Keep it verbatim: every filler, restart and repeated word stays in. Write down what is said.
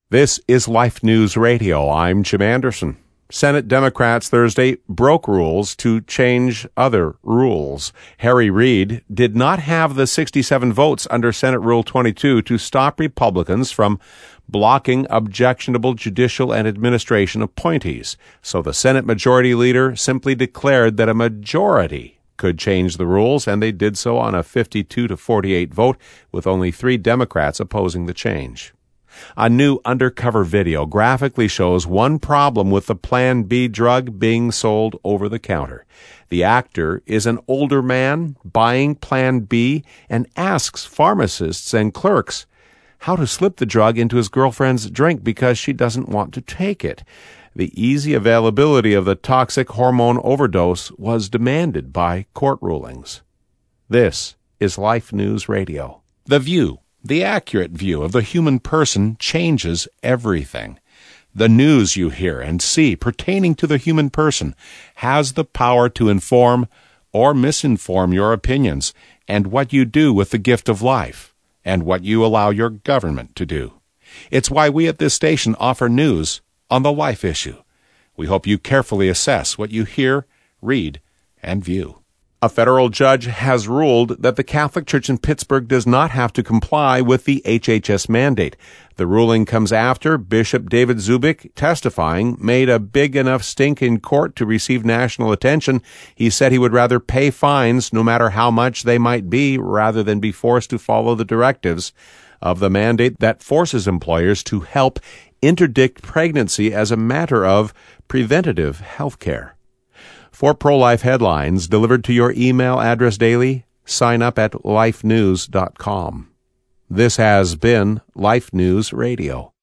This is Life News Radio. I'm Jim Anderson. Senate Democrats Thursday broke rules to change other rules. Harry Reid did not have the sixty-seven votes under Senate Rule twenty-two to stop Republicans from blocking objectionable judicial and administration appointees. So the Senate Majority Leader simply declared that a majority could change the rules, and they did so on a fifty-two to forty-eight vote, with only three Democrats opposing the change. A new undercover video graphically shows one problem with the Plan B drug being sold over the counter. The actor is an older man buying Plan B and asks pharmacists and clerks how to slip the drug into his girlfriend's drink because she doesn't want to take it. The easy availability of the toxic hormone overdose was demanded by court rulings. This is Life News Radio. The View. The accurate view of the human person changes everything. The news you hear and see pertaining to the human person has the power to inform or misinform your opinions and what you do with the gift of life and what you allow your government to do. It's why we at this station offer news on the life issue. We hope you carefully assess what you hear, read, and view. A federal judge has ruled that the Catholic Church in Pittsburgh does not have to comply with the H H S mandate. The ruling comes after Bishop David Zubik, testifying, made a big enough stink in court to receive national attention. He said he would rather pay fines, no matter how much they might be, rather than be forced to follow the directives of the mandate that forces employers to help interdict pregnancy as a matter of preventative health care. For pro-life headlines delivered to your email address daily, sign up at life news dot com. This has been Life News Radio.